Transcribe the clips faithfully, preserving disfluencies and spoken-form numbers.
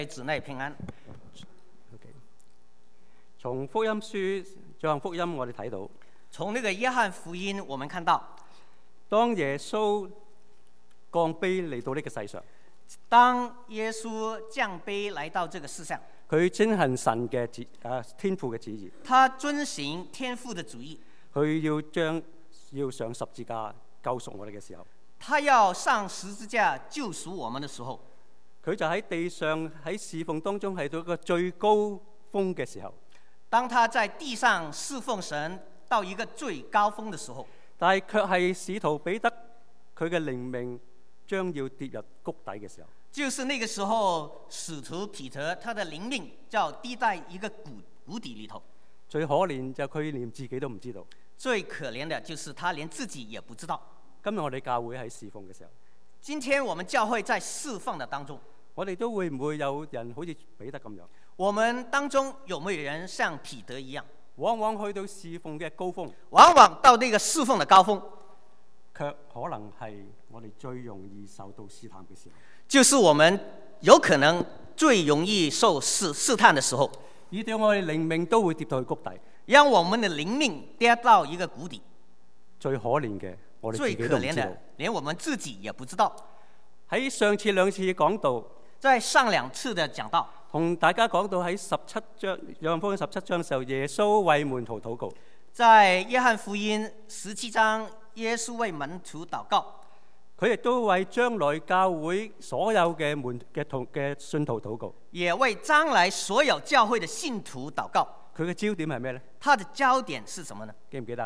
子內平安。 Okay. 從福音書《約翰福音》我哋睇到， 從那個約翰福音，我們看到， 當耶穌降卑嚟到呢個世上， 當耶穌降卑來到這個世上， 佢遵行神嘅旨啊天父嘅旨意， 他遵行天父的旨意， 佢要將要上十字架救贖我哋嘅時候， 他要上十字架救贖我們的時候， 佢就喺地上喺侍奉當中係到一個最高峰嘅時候。 當他在地上侍奉神到一個最高峰的時候， 但係卻係使徒彼得佢嘅靈命將要跌入谷底嘅時候， 就是那個時候，使徒彼得他的靈命就要跌在一個谷谷底裏頭。 最可憐就佢連自己都唔知道。 最可憐的就是他連自己也不知道。 今日我哋教會喺侍奉嘅時候， 今天我們教會在侍奉的當中， 我哋都會唔會有人好似彼得咁樣？ 我們當中有沒有人像彼得一樣， 往往去到侍奉嘅高峰， 往往到那個侍奉的高峰， 卻可能係我哋最容易受到試探嘅時候， 就是我們有可能最容易受試試探的時候， 以至我哋靈命都會跌到去谷底， 讓我們的靈命跌到一個谷底。 最可憐嘅，我哋自最己都唔知道。 可憐的，連我們自己也不知道。 喺上次兩次講道， 在上兩次的講道， 同大家講到喺十七章約翰福音十七章嘅時候，耶穌為門徒禱告。 在約翰福音十七章，耶穌為門徒禱告， 佢亦都為將來教會所有嘅門嘅同嘅信徒禱告。 也為將來所有教會的信徒禱告。 佢嘅焦點係咩呢？ 他的焦點是什麼呢？ 記唔記得？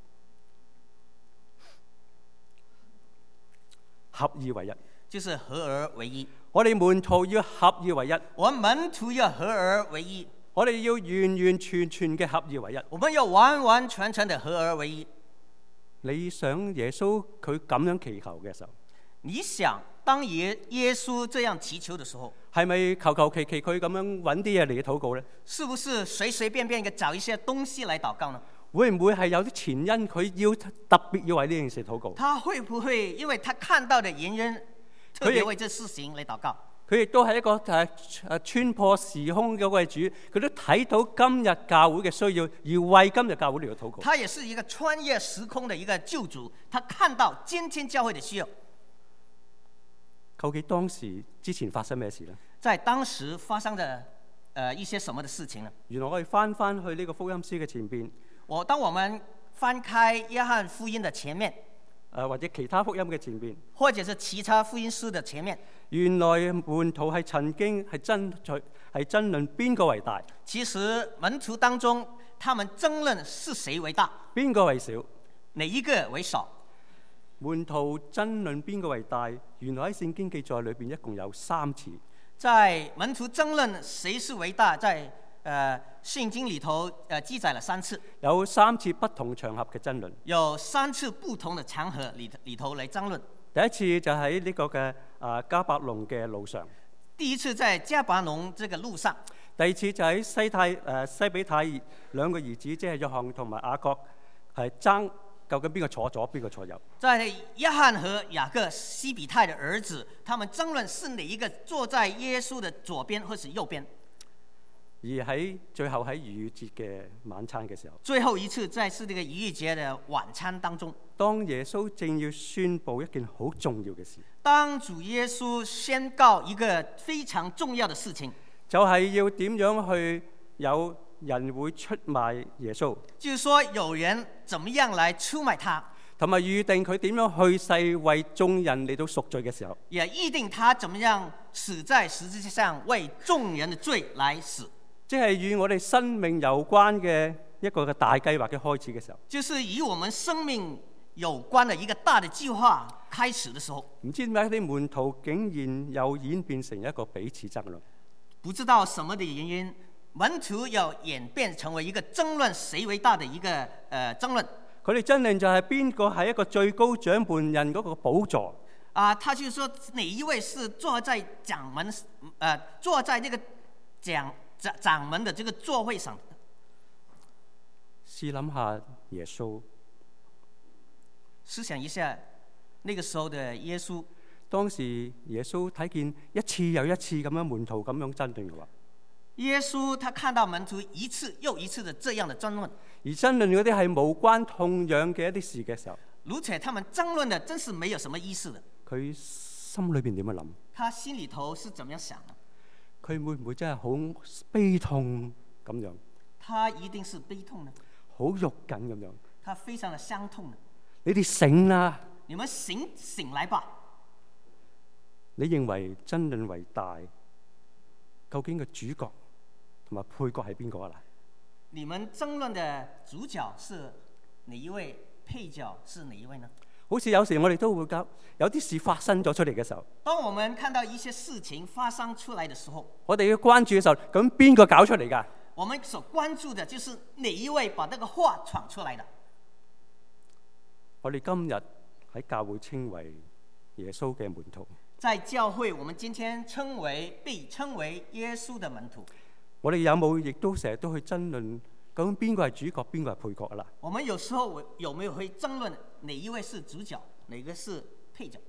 合二為一， 就是合而為一。 我哋門徒要合二為一， 我們門徒要合而為一。 我哋要完完全全嘅合二為一。 我們要完完全全的合而為一。 你想耶穌佢咁樣祈求嘅時候， 你想當耶耶穌這樣祈求的時候， 係咪求求其其佢咁樣揾啲嘢嚟禱告呢？ 是不是隨隨便便嘅找一些東西來禱告呢？ 會唔會係有啲前因佢要特別要為呢件事禱告？ 他會不會因為他看到的原因，特別為這事情嚟禱告？ 佢亦都係一個誒誒穿破時空嘅位主，佢都睇到今日教會嘅需要，而為今日教會嚟禱告。 他也是一個穿越時空的一個救主，他看到今天教會的需要。 究竟當時之前發生咩事呢？ 在當時發生的誒、呃、一些什麼的事情呢？ 原來我哋翻翻去呢個福音書嘅前邊。 我當我們翻開約翰福音的前面， 誒或者其他福音嘅前邊， 或者是其他福音書的前面， 原來門徒係曾經係爭取係爭論邊個為大。 其實門徒當中，他們爭論是誰為大， 邊個為少， 哪一個為少。 門徒爭論邊個為大，原來喺聖經記載裏邊一共有三次。 在門徒爭論誰是為大，在呃，聖經裏頭呃記載了三次， 有三次不同場合嘅爭論， 有三次不同的場合裏裏頭嚟爭論。 第一次就喺呢個嘅啊迦百農嘅路上， 第一次在迦百農這個路上， 第二次就喺西太誒、呃、西比太兩個兒子，即係約翰同埋雅各，係爭究竟邊個坐左邊個坐右。 在約翰和雅各西比太的兒子，他們爭論是哪一個坐在耶穌的左邊或是右邊。 而喺最後喺逾越節嘅晚餐嘅時候， 最後一次在是這個逾越節的晚餐當中， 當耶穌正要宣佈一件好重要嘅事， 當主耶穌宣告一個非常重要的事情， 就係要點樣去有人會出賣耶穌， 就是說有人怎麼樣來出賣他， 同埋預定佢點樣去世為眾人嚟到贖罪嘅時候， 也預定他怎麼樣死在十字架上為眾人的罪來死。 即係與我哋生命有關嘅一個嘅大計劃嘅開始嘅時候， 就是與我們生命有關的一個大的計劃開始的時候， 唔知點解啲門徒竟然又演變成一個彼此爭論， 不知道什麼的原因，門徒要演變成為一個爭論誰為大的一個誒、呃、爭論。 佢哋爭論就係邊個係一個最高掌門人嗰個寶座啊，他就說哪一位是坐在掌門誒、呃、坐在這個掌掌掌門的這個座位上。 試諗下耶穌， 思想一下，那個時候的耶穌， 當時耶穌睇見一次又一次咁樣門徒咁樣爭論嘅話， 耶穌他看到門徒一次又一次的這樣的爭論， 而爭論嗰啲係無關痛癢嘅一啲事嘅時候， 而且他們爭論的真是沒有什麼意思的。 佢心裏邊點樣諗？ 他心裏頭是怎麼樣想的？ 佢會唔會真係好悲痛咁樣？ 他一定是悲痛的， 好肉緊咁樣。 他非常的傷痛的。 你哋醒啦！ 你們醒醒來吧！ 你認為爭論為大，究竟個主角同埋配角係邊個啊？ 你們爭論的主角是哪一位？配角是哪一位呢？ 好似有時我哋都會講，有啲事發生咗出嚟嘅時候， 當我們看到一些事情發生出來的時候， 我哋要關注嘅時候，咁邊個搞出嚟㗎？ 我們所關注的就是哪一位把這個話闖出來的。 我哋今日喺教會稱為耶穌嘅門徒， 在教會，我們今天稱為被稱為耶穌的門徒。 我哋有冇亦都成日都去爭論，究竟邊個係主角，邊個係配角啦？ 我們有時候有沒有會爭論哪一位是主角，哪個是配角？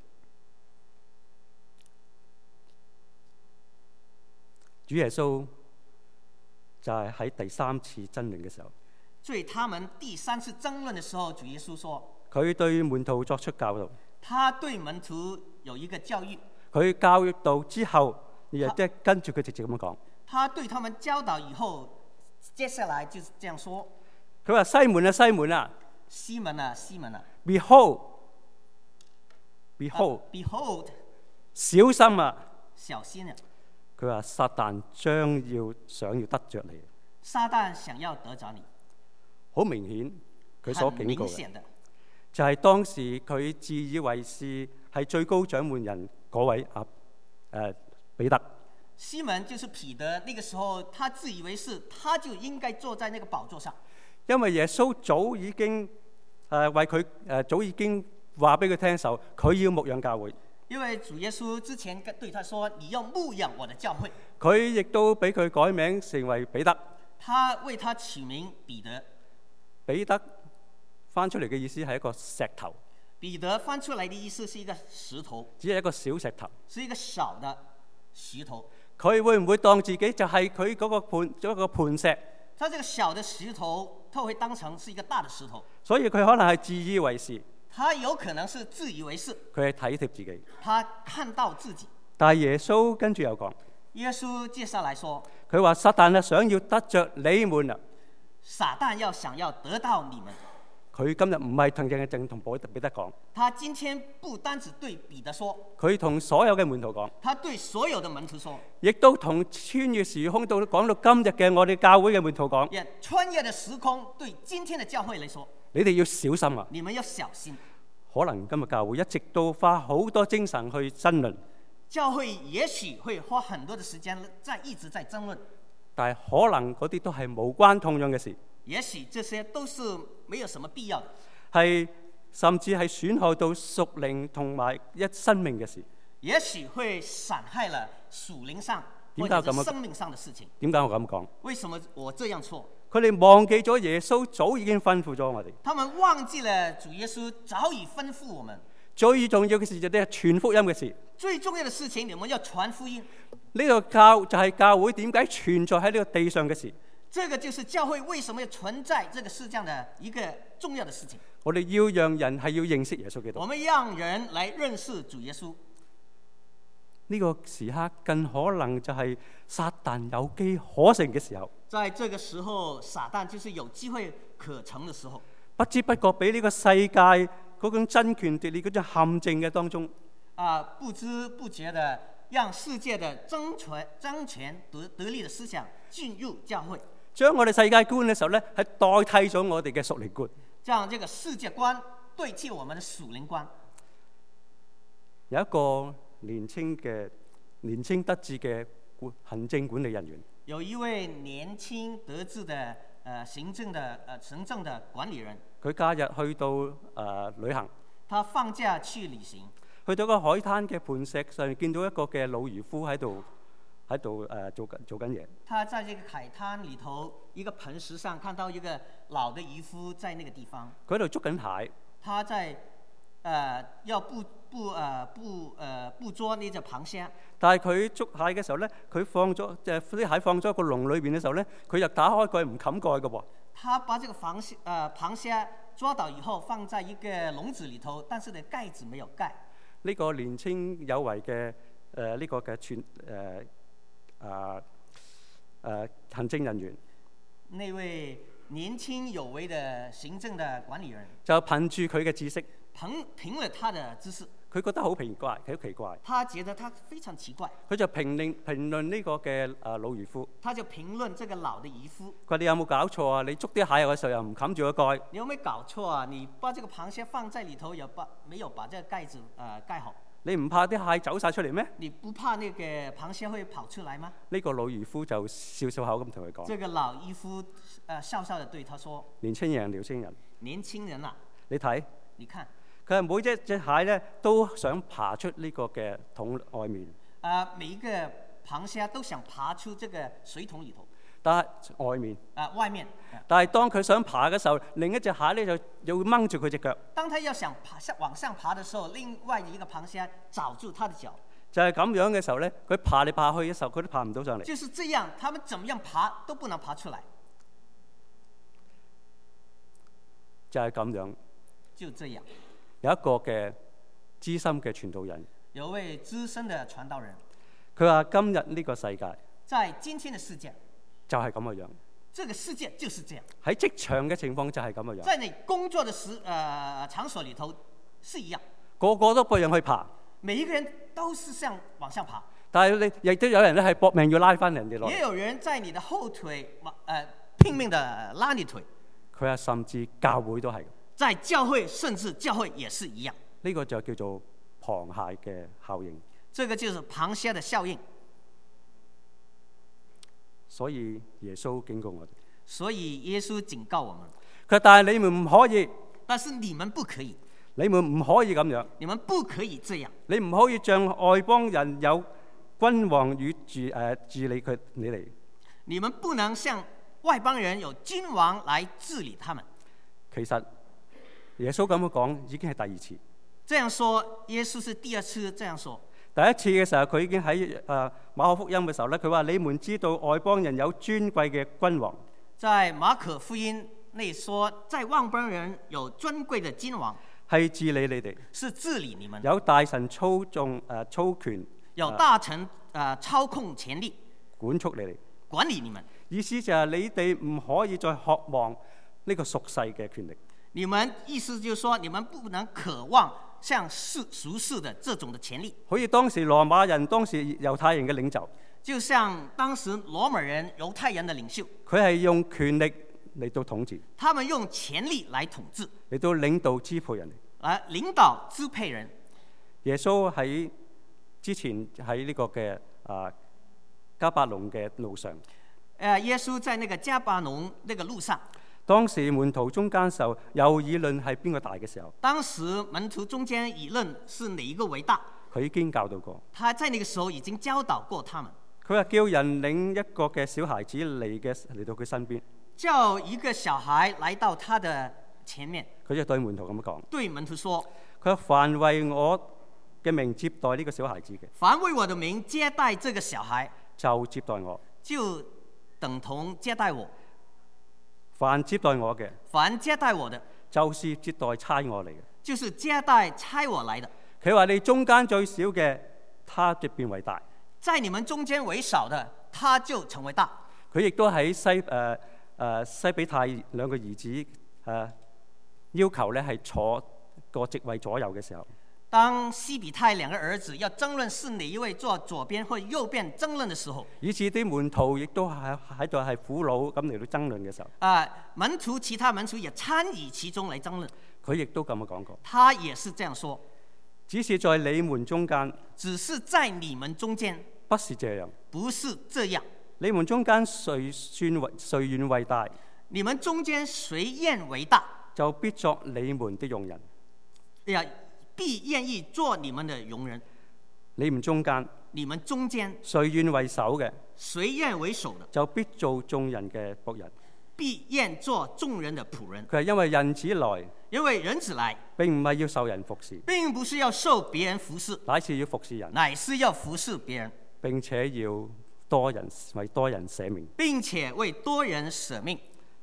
主耶穌就係喺第三次爭論嘅時候， 所以他們第三次爭論的時候，主耶穌說， 佢對門徒作出教導。 他對門徒有一個教育。 佢教育到之後，亦即係跟住佢直接咁樣講。 他對他們教導以後，接下來就是這樣說。 佢話：西門啊，西門啊， 西門啊，西門啊 ，Behold，Behold，Behold， 小心啊， 小心啊。 佢話：撒旦將要想要得着你。 撒旦想要得着你。 好明顯，佢所警告嘅就係當時佢自以為是係最高掌門人嗰位啊誒彼得。 西門就是彼得，那個時候他自以為是，他就應該坐在那個寶座上。 因為耶穌早已經誒、呃、為佢誒、呃、早已經話俾佢聽嘅時候，佢要牧養教會。 因為主耶穌之前對他說：你要牧養我的教會。 佢亦都俾佢改名成為彼得。 他為他取名彼得。 彼得翻出嚟嘅意思係一個石頭。 彼得翻出嚟嘅意思是一個石頭， 只係一個小石頭， 是一個小的石頭。 佢會唔會當自己就係佢嗰個磐一個磐石？ 他這個小的石頭，他會當成是一個大的石頭。 所以佢可能係自以為是。 他有可能是自以為是。 佢係體貼自己。 他看到自己。 但係耶穌跟住又講， 耶穌接下來說， 佢話撒旦啊，想要得着你們啊。 撒旦要想要得到你們。 佢今日唔係同淨係淨同彼得講， 他今天不單止對彼得說， 佢同所有嘅門徒講， 他對所有的門徒說， 亦都同穿越時空到講到今日嘅我哋教會嘅門徒講， 也穿越的時空對今天的教會嚟說， 你哋要小心啊！ 你們要小心。 可能今日教會一直都花好多精神去爭論， 教會也許會花很多的時間在一直在爭論， 但係可能嗰啲都係無關痛癢嘅事。 也許這些都是沒有什麼必要的， 係甚至係損害到屬靈同埋一生命嘅事。 也許會傷害了屬靈上或者是生命上的事情。 點解我咁講？ 為什麼我這樣說？ 佢哋忘記咗耶穌早已經吩咐咗我哋。 他們忘記了主耶穌早已吩咐我們。 最重要嘅事就係傳福音嘅事。 最重要的事情，你們要傳福音。 呢個教就係教會點解存在喺呢個地上嘅事。 這個就是教會為什麼要存在這個世上的一個重要的事情。 我哋要讓人係要認識耶穌基督。 我們讓人來認識主耶穌。 呢個時刻更可能就係撒旦有機可乘嘅時候。 在這個時候，撒旦就是有機會可乘的時候。 不知不覺俾呢個世界嗰種爭權奪利嗰種陷阱嘅當中。 啊，不知不覺的讓世界的爭權爭權得得利的思想進入教會。 將我哋世界觀嘅時候咧，係代替咗我哋嘅屬靈觀。 將這個世界觀對替我們的屬靈觀。 有一個年輕嘅年輕得志嘅行政管理人員。 有一位年輕得志的誒、呃、行政的誒、呃、行政的管理人。 佢假日去到誒、呃、旅行。 他放假去旅行。 去到個海灘嘅磐石上，見到一個嘅老漁夫喺度。喺度誒做緊做緊嘢。他在這個海灘裏頭一個磐石上看到一個老的漁夫在那個地方。佢喺度捉緊蟹。他在誒、呃、要捕捕誒捕誒捕捉呢隻螃蟹。 但係佢捉蟹嘅時候咧，佢放咗即係啲蟹放咗個籠裏邊嘅時候咧，佢又打開蓋唔冚蓋嘅喎。 他把這個螃蟹誒、呃、螃蟹抓到以後，放在一個籠子裡頭，但是呢蓋子沒有蓋。 呢個年青有為嘅誒呢個嘅全誒啊誒行政人員， 那位年輕有為的行政的管理人就憑住佢嘅知識， 憑憑了他的知識， 佢覺得好奇怪，佢好奇怪。 他覺得他非常奇怪， 佢就評論評論呢個嘅誒老漁夫。 他就評論這個老的漁夫。 佢話：你有冇搞錯啊？你捉啲蟹嘅時候又唔冚住個蓋。 你有冇搞錯啊？你把這個螃蟹放在裡頭，又把沒有把這個蓋子誒、呃、蓋好。 你唔怕啲蟹走晒出嚟咩？ 你不怕那個螃蟹會跑出來嗎？ 呢個老漁夫就笑笑口咁同佢講。 這個老漁夫誒、呃、笑笑地對他說： 年輕人，年輕人， 年輕人啊， 你睇， 你看， 佢係每一隻蟹咧都想爬出呢個嘅桶外面。 啊、呃，每一個螃蟹都想爬出這個水桶裡頭。 但係外面， 啊、呃，外面。 但係當佢想爬嘅時候，另一隻蟹咧就又會掹住佢隻腳。 當他要想爬上往上爬嘅時候，另外一個螃蟹抓住他的腳。 就係咁樣嘅時候咧，佢爬嚟爬去嘅時候，佢都爬唔到上嚟。 就是這樣，他們怎麼樣爬都不能爬出來。 就係咁樣。 就這樣。 有一個嘅資深嘅傳道人。 有位資深嘅傳道人。 佢話：今日呢個世界， 在今天的世界， 就係咁嘅樣。 這個世界就是這樣。 喺職場嘅情況就係咁嘅樣。 在你工作的時，呃，場所裡頭是一樣。 個個都搏命去爬。 每一個人都是向往上爬。 但係你亦都有人咧係搏命要拉翻人哋落嚟。 也有人在你的後腿，呃，拼命地拉你腿。 佢話甚至教會都係。 在教會，甚至教會也是一樣。 呢個就叫做螃蟹嘅效應。 這個就是螃蟹的效應。 所以耶穌警告我哋。 所以耶穌警告我們。 佢話：但係你們唔可以。 但是你們不可以。 你們唔可以咁樣。 你們不可以這樣。 你唔可以像外邦人有君王與治誒治理佢你嚟。 你們不能像外邦人有君王來治理他們。 其實耶穌咁樣講已經係第二次。 這樣說，耶穌是第二次這樣說。 第一次嘅時候，佢已經喺誒馬可福音嘅時候咧，佢話：你們知道外邦人有尊貴嘅君王。 在馬可福音內說，在外邦人有尊貴的君王， 係治理你哋， 是治理你們。 有大臣操縱誒、呃、操權， 有大臣誒、呃、操控權力， 管束你哋， 管理你們。 意思就係你哋唔可以再渴望呢個屬世嘅權力。 你們意思就是說，你們不能渴望像世俗世的這種的權利。 好似當時羅馬人、當時猶太人嘅領袖， 就像當時羅馬人、猶太人的領袖， 佢係用權力嚟到統治。 他們用權力來統治， 嚟到領導支配人， 來領導支配人。 耶穌喺之前喺呢個嘅啊迦百農嘅路上， 誒，耶穌在那個迦百農那個路上。 當時門徒中間時候有議論係邊個大嘅時候， 當時門徒中間議論是哪一個為大， 佢已經教導過。 他在那個時候已經教導過他們。 佢話叫人領一個嘅小孩子嚟嘅嚟到佢身邊， 叫一個小孩來到他的前面。 佢就對門徒咁講， 對門徒說： 佢話凡為我嘅名接待呢個小孩子嘅， 凡為我的名接待這個小孩， 就接待我， 就等同接待我。 凡接待我嘅， 凡接待我的， 就是接待差我嚟嘅， 就是接待差我來的。 佢話你中間最小嘅，他就變為大。 在你們中間為少的，他就成為大。 佢亦都喺西誒誒、呃、西比泰兩個兒子誒、呃、要求咧係坐個席位左右嘅時候， 當西比泰兩個兒子要爭論是哪一位坐左邊或右邊爭論的時候， 以至啲門徒亦都喺喺度係苦惱咁嚟到爭論嘅時候， 啊、呃，門徒其他門徒也參與其中嚟爭論。 佢亦都咁樣講過， 他也是這樣說， 只是在你們中間， 只是在你們中間， 不是這樣， 不是這樣。 你們中間誰算為誰願為大？ 你們中間誰願為大， 就必作你們的用人。 呀，必願意做你們的用人。 你們中間， 你們中間誰願為首嘅？ 誰願為首的， 就必做眾人嘅僕人。 必願做眾人的僕人。 佢係因為人子來， 因為人子來， 並唔係要受人服侍， 並不是要受別人服侍， 乃是要服侍人， 乃是要服侍別人， 並且要多人為多人捨命， 並且為多人捨命。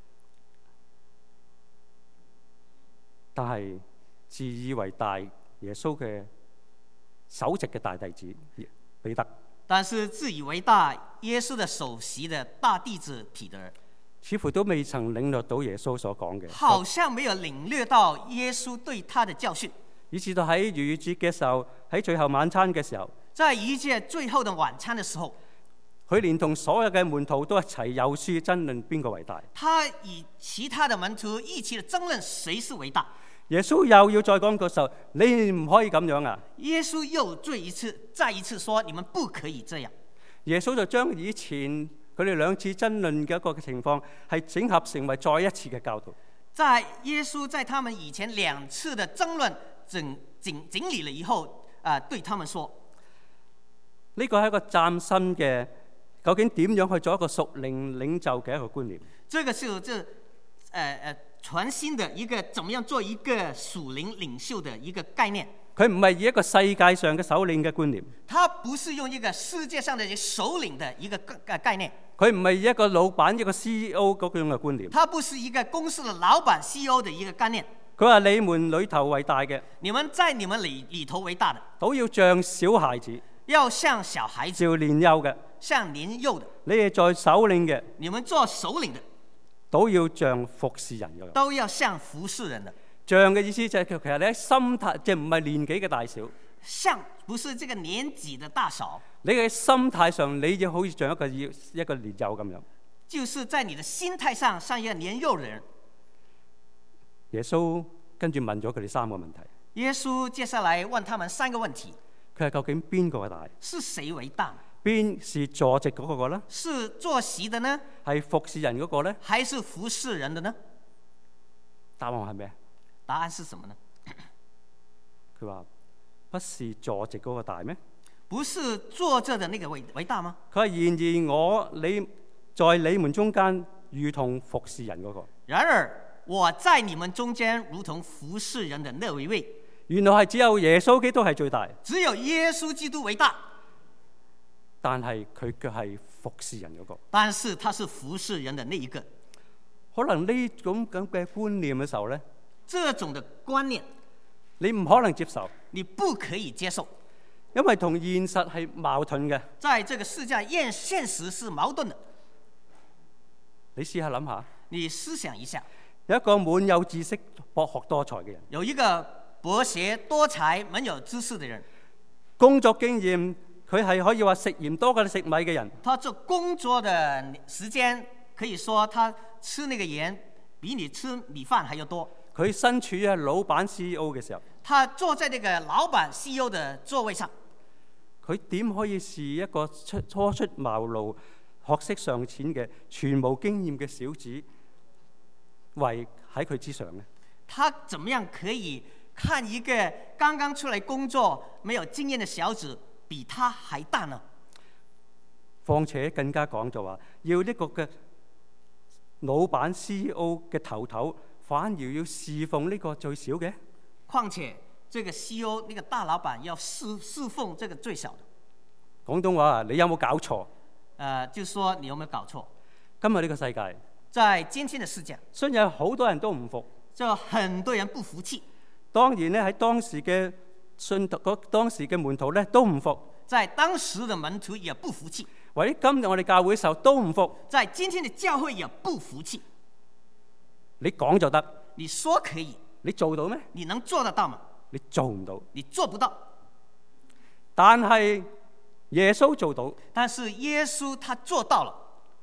但係自以為大耶穌嘅首席嘅大弟子彼得， 但是自以為大耶穌的首席的大弟子彼得， 似乎都未曾領略到耶穌所講嘅， 好像沒有領略到耶穌對他的教訓， 以至到喺逾越節嘅時候，喺最後晚餐嘅時候， 在逾越節最後的晚餐的時候， 佢連同所有嘅門徒都一齊有書爭論邊個為大。 他與其他的門徒一起爭論誰是為大。 耶穌又要再講嘅時候，你唔可以咁樣啊！ 耶穌又再一次、再一次說：你們不可以這樣。 耶穌就將以前佢哋兩次爭論嘅一個情況，係整合成為再一次嘅教導。 在耶穌在他們以前兩次的爭論整整整理了以後，啊、呃，對他們說： 呢個係一個嶄新嘅，究竟點樣去做一個屬靈領袖嘅一個觀念？ 這個是這，誒、呃、誒。全新的一個，怎麼樣做一個屬靈領袖的一個概念？ 佢唔係以一個世界上嘅首領嘅觀念， 他不是用一個世界上的首領的一個概念。 佢唔係以一個老闆一個 C E O 嗰種嘅觀念。 他不是一個公司的老闆 C E O 的一個概念。 佢話你們裏頭為大嘅， 你們在你們裏裏頭為大的， 都要像小孩子， 要像小孩子， 像年幼嘅， 像年幼的。 你哋在首領嘅， 你們做首領的。 都要像服侍人嘅， 都要像服侍人的。 像嘅意思就係其實你喺心態，即係唔係年紀嘅大小。 像不是這個年紀的大小。 你嘅心態上，你要好似像一個要一個年幼咁樣。 就是在你的心態上，像一個年幼人。 耶穌跟住問咗佢哋三個問題。 耶穌接下來問他們三個問題。 佢係究竟邊個大？ 是誰為大？ 邊是坐席嗰個呢？ 是坐席的呢？ 係服侍人嗰個呢？ 還是服侍人的呢？ 答案係咩？ 答案是什麼呢？ 佢話不是坐席嗰個大咩？ 不是坐着的那個為為大嗎？ 佢話然而我你在你們中間如同服侍人嗰個。 然而我在你們中間如同服侍人的那一位。 原來係只有耶穌基督係最大。 只有耶穌基督為大。 但係佢卻係服侍人嗰個， 但是他是服侍人的那一個。 可能呢種咁嘅觀念嘅時候咧， 這種的觀念， 你唔可能接受， 你不可以接受， 因為同現實係矛盾嘅。 在這個世界，現現實是矛盾的。 你試下諗下， 你思想一下， 有一個滿有知識、博學多才嘅人， 有一個博學多才、滿有知識嘅人， 工作經驗。佢係可以話食鹽多過食米嘅人。 他做工作的時間，可以說他吃那個鹽比你吃米飯還要多。 佢身處喺老闆 C E O 嘅時候， 他坐在那個老闆 C E O 的座位上， 佢點可以是一個出初出茅廬、學識尚淺嘅、全無經驗嘅小子，為喺佢之上呢？ 他怎麼樣可以看一個剛剛出來工作、沒有經驗的小子比他還大呢？ 況且更加講就話，要呢個嘅老闆 C E O 嘅頭頭，反而要侍奉呢個最小嘅。 況且，這個 C E O 那個大老闆要侍侍奉這個最小的。 廣東話啊，你有冇搞錯？誒、 呃，就說你有沒有搞錯？ 今日呢個世界， 在今天的世界， 雖然有好多人都唔服， 就很多人不服氣。 當然咧，喺當時嘅信徒，嗰當時嘅門徒咧都唔服。 在當時的門徒也不服氣。 或者今日我哋教會嘅時候都唔服。 在今天的教會也不服氣。 你講就得， 你說可以， 你做到咩？ 你能做得到嗎？ 你做唔到， 你做不到。 但係耶穌做到。 但是耶穌他做到了。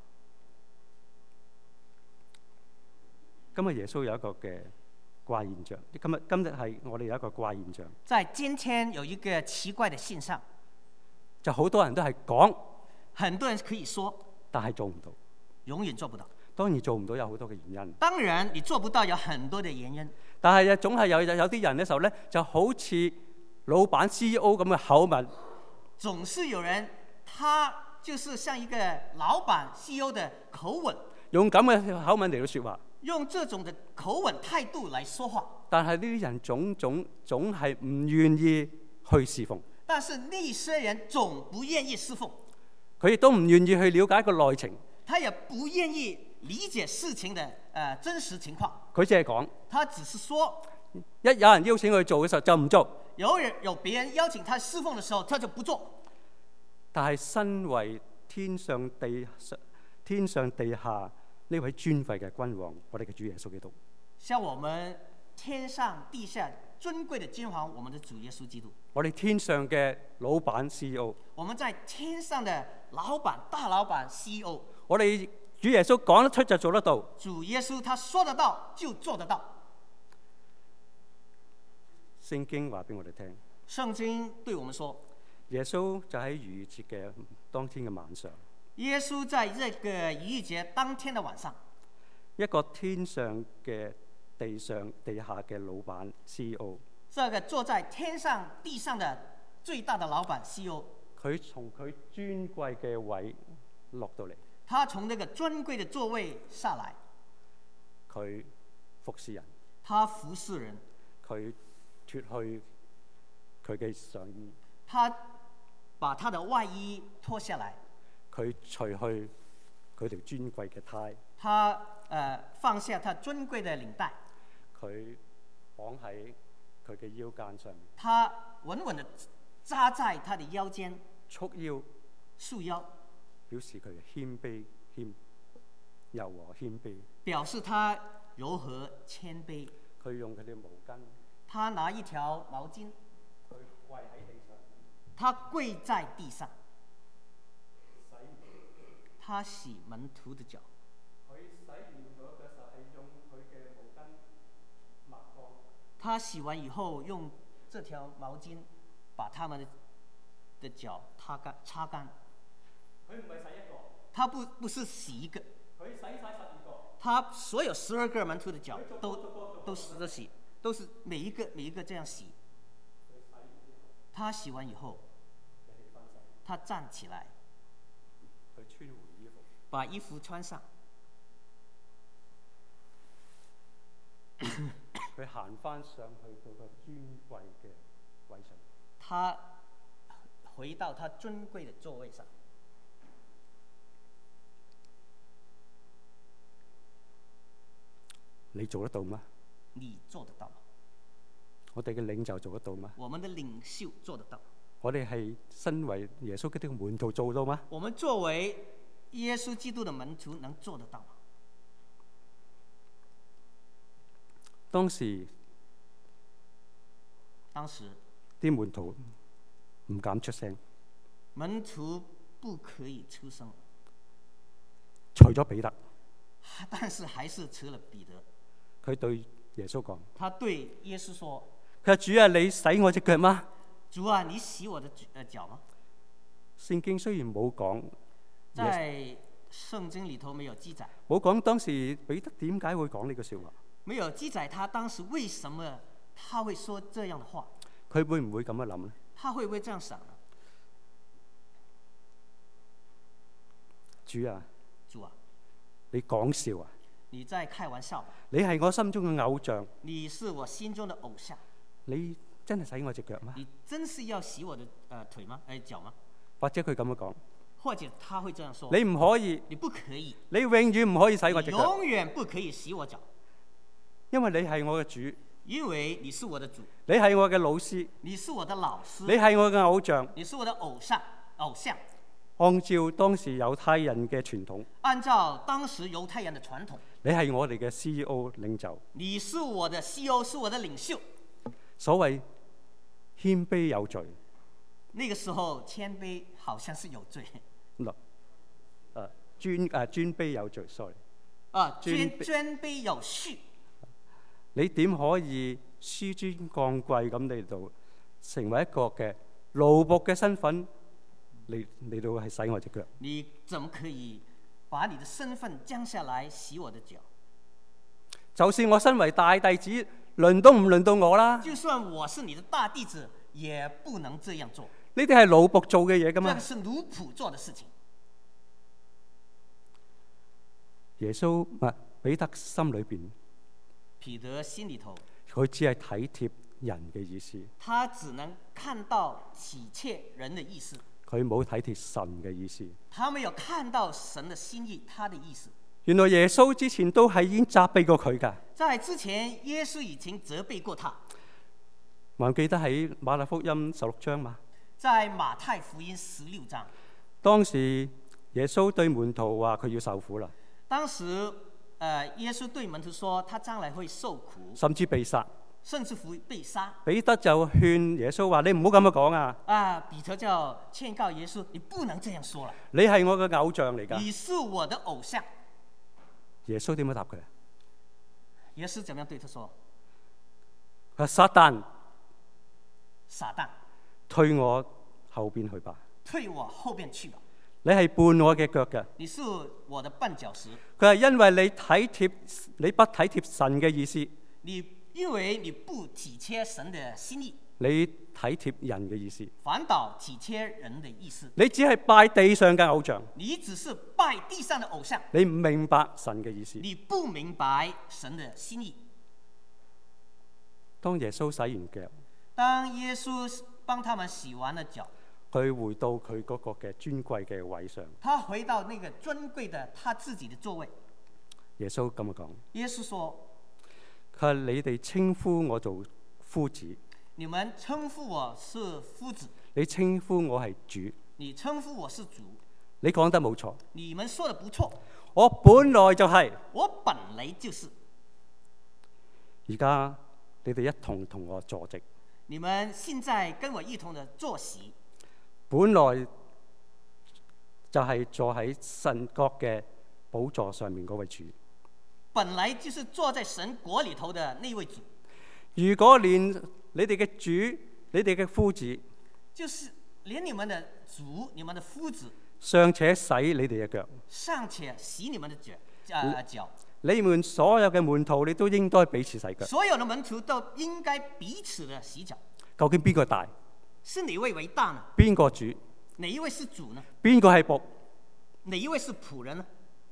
今日耶穌有一個嘅怪現象。今日今日係我哋有一個怪現象。 在今天有一個奇怪的現象， 就好多人都係講， 很多人可以說， 但係做唔到， 永遠做不到。 當然做唔到有好多嘅原因。 當然你做不到有很多嘅原因。 但係啊，總係有有啲人嘅時候咧，就好似老闆 C E O 咁嘅口吻。 總是有人，他就是像一個老闆 C E O 的口吻。 用咁嘅口吻嚟到說話， 用這種嘅口吻態度嚟說話。 但係呢啲人總總總係唔願意去侍奉。 但是呢些人總不願意侍奉。 佢亦都唔願意去了解個內情。 他也不願意理解事情的誒、呃、真實情況。 佢只係講， 他只是說， 一有人邀請佢做嘅時候就唔做。 有人有別人邀請他侍奉嘅時候，他就不做。 但係身為天上地上天上地下呢位尊貴嘅君王，我哋嘅主耶穌基督， 像我們天上地下尊貴的君王，我們的主耶穌基督， 我哋天上嘅老闆 C E O， 我們在天上的老闆大老闆 C E O， 我哋主耶穌講得出就做得到。 主耶穌他說得到就做得到。 聖經話俾我哋聽， 聖經對我們說， 耶穌就喺逾越節嘅當天嘅晚上， 耶穌在這個逾越節當天的晚上， 一個天上嘅地上地下嘅老闆 C E O， 這個坐在天上地上的最大的老闆 C E O， 佢從佢尊貴嘅位落到嚟， 他從那個尊貴的座位下來， 佢服侍人， 他服侍人， 佢脫去佢嘅上衣， 他把他的外衣脫下來， 佢除去佢條尊貴嘅呔， 他誒、呃、放下他尊貴的領帶， 佢綁喺佢嘅腰間上面， 他穩穩地紮在他的腰間， 束腰， 束腰， 表示佢謙卑謙柔和謙卑， 表示他柔和謙卑。 佢用佢啲毛巾， 他拿一條毛巾， 佢跪喺地上， 他跪在地上，他洗門徒的腳。 佢洗完咗嘅時候係用佢嘅毛巾抹乾。 他洗完以後用這條毛巾把他們的腳擦乾擦乾。 佢唔係洗一個， 他不不是洗一個， 佢洗晒十二個。 他所有十二個門徒的腳都都試着洗，都是每一個每一個這樣洗。他洗完以後，他站起來， 佢穿回衣服， 把衣服穿上。 佢行翻上去到個尊貴嘅位上。 他回到他尊貴的座位上。 你做得到嗎？ 你做得到嗎？ 我哋嘅領袖做得到嗎？ 我們的領袖做得到。 我哋係身為耶穌基督嘅門徒做到嗎？ 我們作為耶穌基督的門徒能做得到嗎？ 當時， 當時啲門徒唔敢出聲。 門徒不可以出聲。 除咗彼得， 但是還是除了彼得。 佢對耶穌講： 他對耶穌說： 佢話主啊，你洗我隻腳嗎？ 主啊，你洗我的誒腳嗎？ 聖經雖然冇講， 在聖經裏頭沒有記載， 冇講當時彼得點解會講呢個笑話， 沒有記載他當時為什麼他會說這樣的話。 佢會唔會咁樣諗呢？ 他會不會這樣想呢？ 主啊， 主啊， 你講笑啊？ 你在開玩笑吧？ 你係我心中嘅偶像。 你是我心中的偶像。 你真係洗我隻腳嗎？ 你真是要洗我的誒、呃、腿嗎？誒、呃、腳嗎？ 或者佢咁樣講， 或者他會這樣說： 你唔可以， 你不可以， 你永遠唔可以洗我隻腳， 永遠不可以洗我腳， 因為你係我嘅主， 因為你是我的主， 你係我嘅老師， 你是我的老師， 你係我嘅偶像， 你是我的偶像，偶像。 按照當時猶太人嘅傳統， 按照當時猶太人的傳統， 你係我哋嘅 C E O 領袖， 你是我的 C E O， 是我的領袖。 所謂謙卑有罪， 那個時候謙卑好像是有罪。 嗱，誒尊誒尊卑有罪，sorry。 啊，尊尊卑有序。 你點可以紆尊降貴咁嚟到成為一個嘅奴僕嘅身份？你你到係洗我隻腳？ 你怎麼可以把你的身份降下來洗我的腳？ 就算我身為大弟子，輪都唔輪到我啦。 就算我是你的大弟子，也不能這樣做。 呢啲係奴僕做嘅嘢噶嘛？ 這個是奴僕做的事情。 耶穌唔係彼得心裏邊， 彼得心裏頭， 佢只係體貼人嘅意思， 他只能看到體貼人的意思， 佢冇體貼神嘅意思。 他沒有看到神的心意，他的意思。 原來耶穌之前都係已經責備過佢㗎。 在之前，耶穌已經責備過他。 還記得喺馬太福音十六章嘛？ 在馬太福音十六章， 當時耶穌對門徒話佢要受苦啦。 當時，呃，耶穌對門徒說，他將來會受苦， 甚至被殺， 甚至乎被殺。 彼得就勸耶穌話：你唔好咁樣講啊！ 啊，彼得就勸告耶穌，你不能這樣說了。 你係我嘅偶像嚟㗎。 你是我的偶像。 耶穌點樣答佢？ 耶穌怎麼樣對他說？ 佢話：撒旦， 撒旦， 退我後邊去吧。 退我後邊去吧。 你係絆我嘅腳嘅。 你是我的絆腳石。 佢係因為你體貼，你不體貼神嘅意思。 你因為你不體貼神的心意。 你體貼人嘅意思。 反倒體貼人的意思。 你只係拜地上嘅偶像。 你只是拜地上的偶像。 你唔明白神嘅意思。 你不明白神的心意。 當耶穌洗完腳， 當耶穌幫他們洗完了腳， 佢回到佢嗰個嘅尊貴嘅位上。 他回到那個尊貴的他自己的座位。 耶穌咁樣講。 耶穌說： 佢話你哋稱呼我做夫子。 你們稱呼我是夫子。 你稱呼我係主。 你稱呼我是主。 你講得冇錯。 你們說得不錯。 我本來就係。 我本來就是。 而家你哋一同同我坐席。 你們現在跟我一同的坐席。 本來就係坐喺神國嘅寶座上面嗰位主。 本來就是坐在神國裏頭的那位主。 如果連你哋嘅主、你哋嘅夫子， 就是連你們的主、你們的夫子， 尚且洗你哋嘅腳， 尚且洗你們的腳，啊腳。 你們所有嘅門徒，你都應該彼此洗腳。 所有的門徒都應該彼此的洗腳。 究竟邊個大？ 是哪一位為大呢？ 邊個主？ 哪一位是主呢？ 邊個係僕？ 哪一位是僕人呢？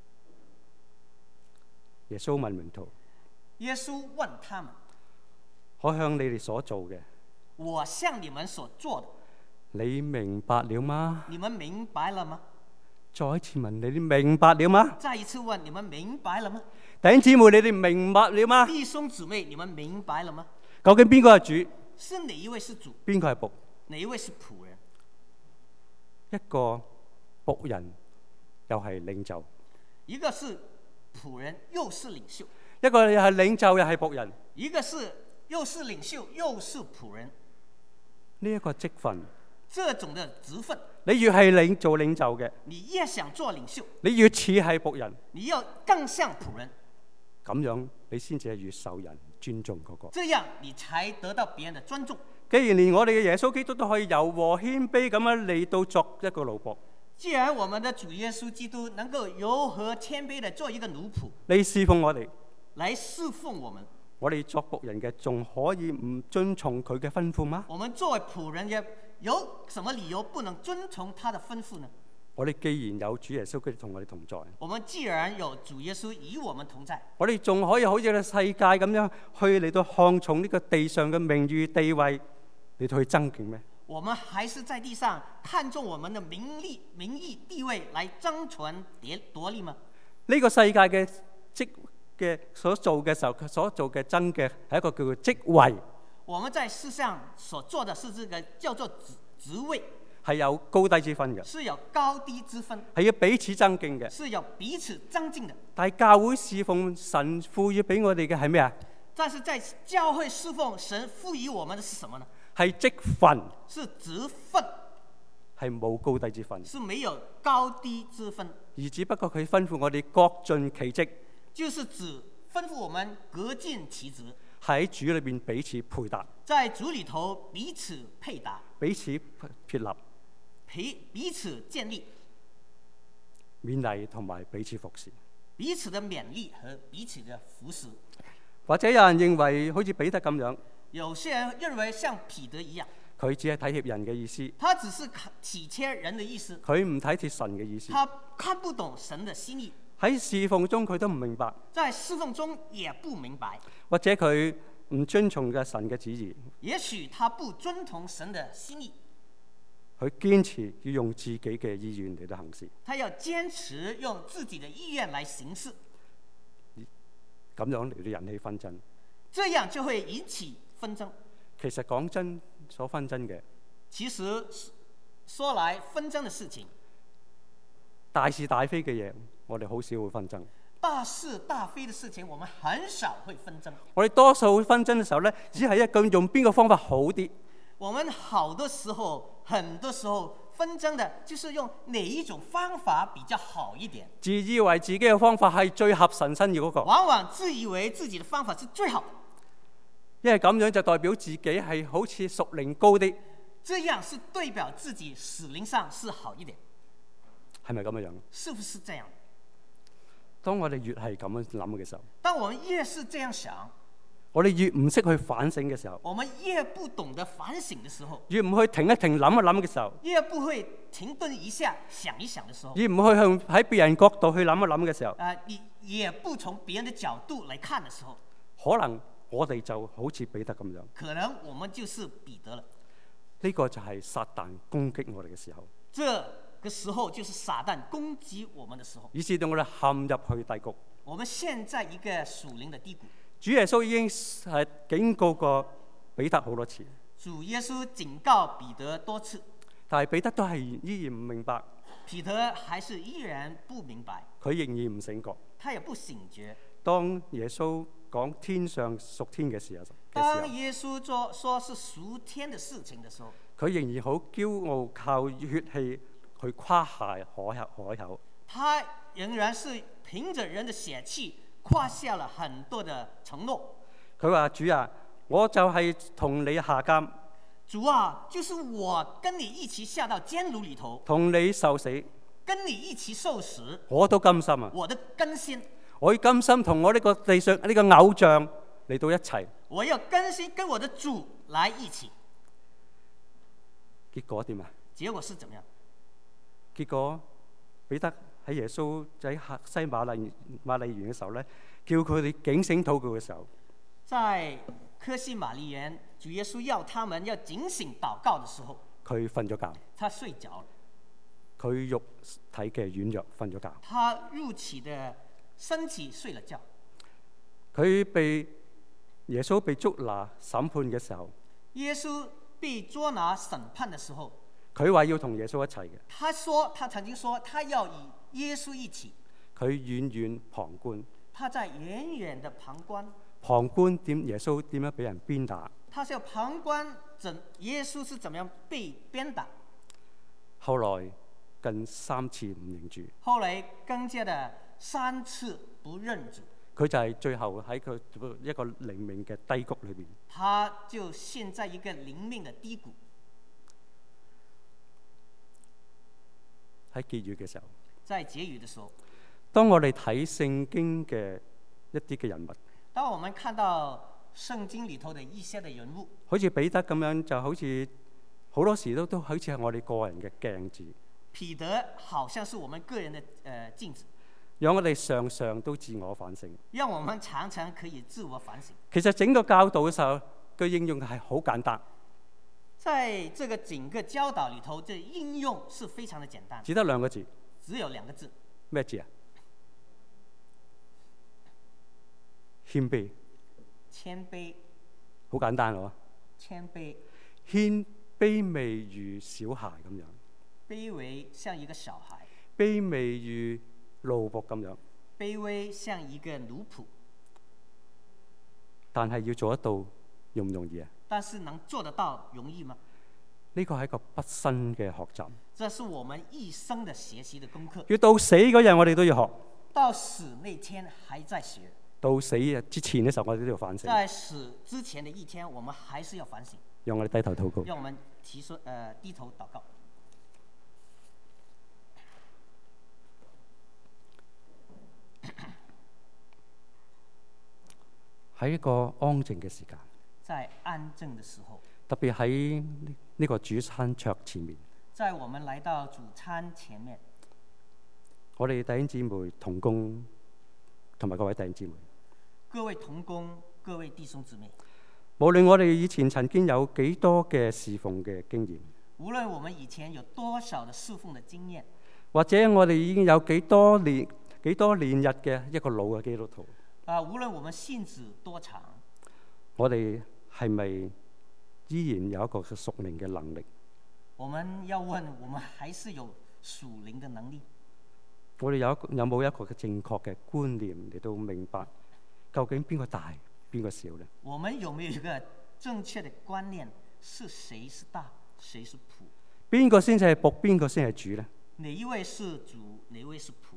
耶穌問門徒。 耶穌問他們： 我向你哋所做嘅， 我向你們所做的， 你明白了嗎？ 你們明白了嗎？ 再一次問你，你明白了嗎？ 再一次問你們明白了嗎？ 弟兄姊妹，你哋明白了嗎？ 弟兄姊妹，你們明白了嗎？ 究竟邊個係主？ 是哪一位是主？ 邊個係僕？ 哪一位是僕人？ 一個僕人又係領袖， 一個是僕人又是領袖， 一個又係領袖又係僕人， 一個是又是領袖又是僕人。 呢一個職分， 這種的職分， 你越係領做領袖嘅， 你越想做領袖， 你越似係僕人， 你要更像僕人， 咁樣你先至係越受人尊重嗰個。 這樣你才得到別人的尊重。 既然連我哋嘅耶穌基督都可以柔和謙卑咁樣嚟到作一個奴僕， 既然我們的主耶穌基督能夠柔和謙卑地做一個奴僕， 你侍奉我哋， 來侍奉我們， 我哋作僕人嘅仲可以唔遵從佢嘅吩咐嗎？ 我們作為僕人嘅有什麼理由不能遵從他的吩咐呢？ 我哋既然有主耶穌基督同我哋同在， 我們既然有主耶穌與我們同在， 我哋仲可以好似個世界咁樣去嚟到看重呢個地上嘅名譽地位嚟到去爭競咩？ 我們還是在地上看重我們的名利、名義、地位來爭權奪利嗎？ 呢個世界嘅職嘅所做嘅時候，佢所做嘅爭嘅係一個叫做職位。 我們在世上所做的是這個叫做職職位， 係有高低之分嘅， 是有高低之分， 係要彼此爭競嘅， 是有彼此爭競的。 但係教會侍奉神賦予俾我哋嘅係咩啊？ 但是在教會侍奉神賦予我們的是什麼呢？ 係職分， 是職分， 係冇高低之分， 是沒有高低之分， 而只不過佢吩咐我哋各盡其職， 就是指吩咐我們各盡其職， 喺主裏邊彼此配搭， 在主裏頭彼此配搭， 彼此撇立， 彼彼此建立， 勉勵同埋彼此服侍， 彼此的勉勵和彼此的服侍。 或者有人認為好似彼得咁樣， 有些人認為像彼得一樣， 佢只係體貼人嘅意思， 他只是體貼人的意思， 佢唔體貼神嘅意思， 他看不懂神的心意， 喺侍奉中佢都唔明白， 在侍奉中也不明白， 或者佢唔遵從嘅神嘅旨意， 也許他不遵從神的心意， 佢堅持要用自己嘅意願嚟到行事， 他要堅持用自己的意願來行事， 咁樣嚟到引起紛爭， 這樣就會引起紛爭。 其實講真，所紛爭嘅， 其實說來紛爭的事情， 大是大非嘅嘢，我哋好少會紛爭。 大是大非的事情，我們很少會紛爭。 我哋多數會紛爭嘅時候咧，只係一個用邊個方法好啲。 我們好多時候，很多時候紛爭的，就是用哪一種方法比較好一點。 自以為自己嘅方法係最合神心意嗰個， 往往自以為自己的方法是最好的， 因為咁樣就代表自己係好似屬靈高啲。 這樣是代表自己屬靈上是好一點， 係咪咁樣樣？ 是不是這樣？ 當我哋越係咁樣諗嘅時候， 當我們越是這樣想， 我哋越唔識去反省嘅時候， 我們越不懂得反省的時候， 越唔去停一停諗一諗嘅時候， 越不會停頓一下想一想的時候， 越唔去向喺別人角度去諗一諗嘅時候， 啊、呃，你也不從別人的角度來看的時候， 可能我哋就好似彼得咁樣， 可能我們就是彼得了。 呢個就係撒旦攻擊我哋嘅時候， 這個時候就是撒旦攻擊我們的時候， 以致到我哋陷入去低谷。 我們現在一個屬靈的低谷。 主耶穌已經係警告過彼得好多次， 主耶穌警告彼得多次， 但係彼得都係依然唔明白， 彼得還是依然不明白， 佢仍然唔醒覺， 他也不醒覺。 當耶穌講天上屬天嘅時候， 當耶穌說說是屬天的事情的時候， 佢仍然好驕傲，靠血氣去誇下海口。 他仍然是憑着人的血氣誇下了很多的承諾。 佢話：主啊，我就係同你下監。 主啊，就是我跟你一起下到監牢裏頭， 同你受死， 跟你一起受死， 我都甘心啊！ 我都甘心。 我要甘心同我呢個地上呢個偶像嚟到一齊。 我要甘心跟我的主來一起。 結果點啊？ 結果是怎麼樣？ 結果彼得喺耶穌喺西馬利馬利園嘅時候咧，叫佢哋警醒禱告嘅時候， 在客西馬尼園，主耶穌要他們要警醒禱告的時候， 佢瞓咗覺， 他睡着了， 佢肉體嘅軟弱瞓咗覺， 他肉體的身體睡了覺， 佢被耶穌被捉拿審判嘅時候， 耶穌被捉拿審判的時候， 佢話要同耶穌一齊嘅， 他說他曾經說他要與耶穌一起， 佢遠遠旁觀， 他在遠遠的旁觀， 旁觀點耶穌點樣俾人鞭打， 他是要旁觀怎耶穌是怎麼樣被鞭打， 後來近三次唔認主， 後來更加的三次不認主， 佢就係最後喺佢一個靈命嘅低谷裏邊， 他就陷在一個靈命的低谷。 喺結語嘅時候， 在結語的時候， 當我哋睇聖經嘅一啲嘅人物， 當我們看到聖經裏頭的一些的人物， 好似彼得咁樣，就好似好多時都都好似係我哋個人嘅鏡子。 彼得好像是我們個人的呃鏡子， 讓我哋常常都自我反省。 讓我們常常可以自我反省。 其實整個教導嘅時候，嘅應用係好簡單。 在這個整個教導裏頭，這應用是非常的簡單， 只得兩個字， 只有兩個字。 咩字啊？謙卑。 謙卑。 好簡單喎。 謙卑。 謙卑微如小孩咁樣。 卑微像一個小孩。 卑微如奴僕咁樣。 卑微像一個奴僕。 但係要做得到，容唔容易啊？ 但是能做得到容易嗎？ 呢個係一個畢生嘅學習。 這是我們一生的學習的功課。 要到死嗰日，我哋都要學。 到死那天還在學。 到死日之前嘅時候，我哋都要反省。 在死之前的一天，我們還是要反省。 讓我哋低頭禱告。 讓我們提出，呃，低頭禱告。 喺一個安靜嘅時間。 在安靜的時候， 特別喺呢個主餐桌前面， 在我們來到主餐前面， 我哋弟兄姊妹同工，同埋各位弟兄姊妹， 各位同工，各位弟兄姊妹， 無論我哋以前曾經有幾多嘅侍奉嘅經驗， 無論我們以前有多少的侍奉的經驗， 或者我哋已經有幾多年幾多年日嘅一個老嘅基督徒， 啊，無論我們信主多長， 我哋係咪依然有一個屬靈嘅能力？ 我們要問，我們還是有屬靈的能力？ 我哋有有冇一個嘅正確嘅觀念嚟到明白究竟邊個大邊個少呢？ 我們有沒有一個正確的觀念，是誰是大，誰是僕？ 邊個先至係僕，邊個先係主呢？ 哪一位是主，哪一位是僕？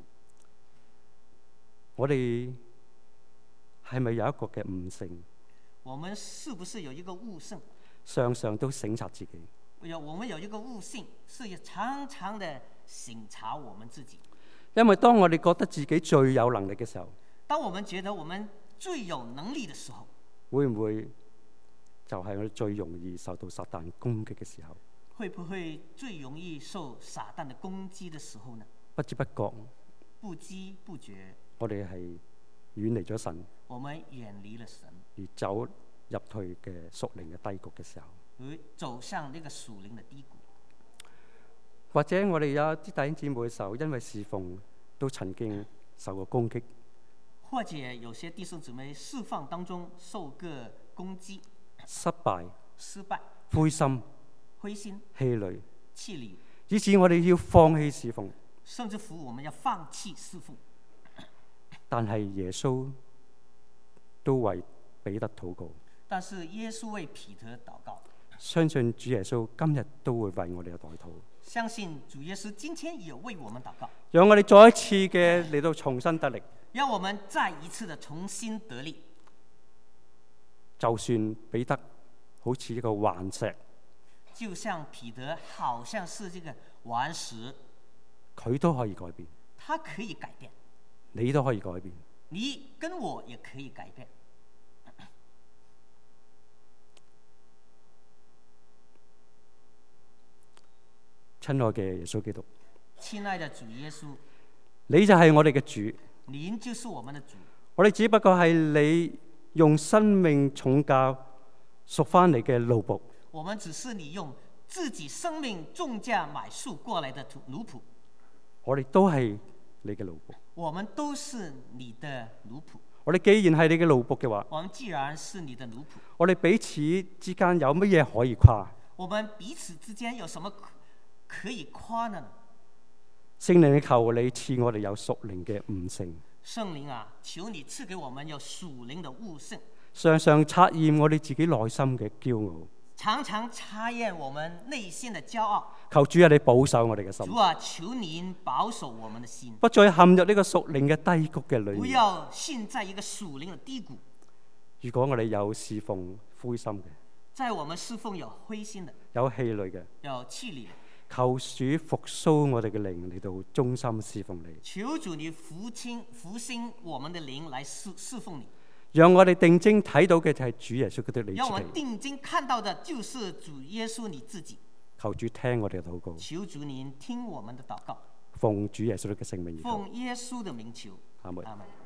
我哋係咪有一個嘅悟性？ 我們是不是有一個悟性？ 常常都省察自己。 有，我們有一個悟性，是要常常的省察我們自己。 因為當我哋覺得自己最有能力嘅時候， 當我們覺得我們最有能力的時候， 會唔會就係我哋最容易受到撒旦攻擊嘅時候？ 會不會最容易受撒旦的攻擊的時候呢？ 不知不覺， 不知不覺， 我哋係遠離咗神， 我們遠離了神， 而走入去嘅屬靈嘅低谷嘅時候， 而走向呢個屬靈嘅低谷。 或者我哋有啲弟兄姊妹嘅時候，因為侍奉都曾經受過攻擊， 或者有些弟兄姊妹侍奉當中受過攻擊、 失敗、 失敗、 灰心、 灰心、 氣餒、 氣餒， 以致我哋要放棄侍奉， 甚至乎我們要放棄侍奉。 但係耶穌都為彼得禱告， 但是耶穌為彼得禱告， 相信主耶穌今日都會為我哋代禱。 相信主耶穌今天也為我們禱告， 讓我哋再一次嘅嚟到重新得力。 讓我們再一次的重新得力。 就算彼得好似一個頑石， 就像彼得好像是這個頑石， 佢都可以改變， 他可以改變， 你都可以改變， 你跟我也可以改變。 親愛嘅耶穌基督， 親愛的主耶穌， 你就係我哋嘅主， 您就是我們的主。 我哋只不過係你用生命重價贖翻嚟嘅奴僕。 我們只是你用自己生命重價買贖過來的奴僕。 我哋都係你嘅奴僕。 我們都是你的奴僕。 我哋既然係你嘅奴僕嘅話， 我們既然是你的奴僕， 我哋彼此之間有乜嘢可以誇？ 我們彼此之間有什麼可以誇呢？ 聖靈，求你賜我哋有屬靈嘅悟性。 聖靈啊，求你賜給我們有屬靈的悟性， 常常察驗我哋自己內心嘅驕傲， 常常察驗我們內心的驕傲。 求主啊，你保守我哋嘅心。 主啊，求您保守我們的心， 不再陷入呢個屬靈嘅低谷嘅裏面。 不要陷在一個屬靈的低谷。 如果我哋有侍奉灰心嘅， 在我們侍奉有灰心的， 有氣餒嘅， 有氣餒的， 求主復甦我哋嘅靈嚟到忠心侍奉你。 求主你復興復興我們的靈來侍侍奉你。 讓我哋定睛睇到嘅就係主耶穌基督你自己。 讓我們定睛看到的就是主耶穌你自己。 求主聽我哋嘅禱告。 求主您聽我們的禱告。 奉主耶穌嘅聖名而求。 奉耶穌的名求。 阿門。 阿門。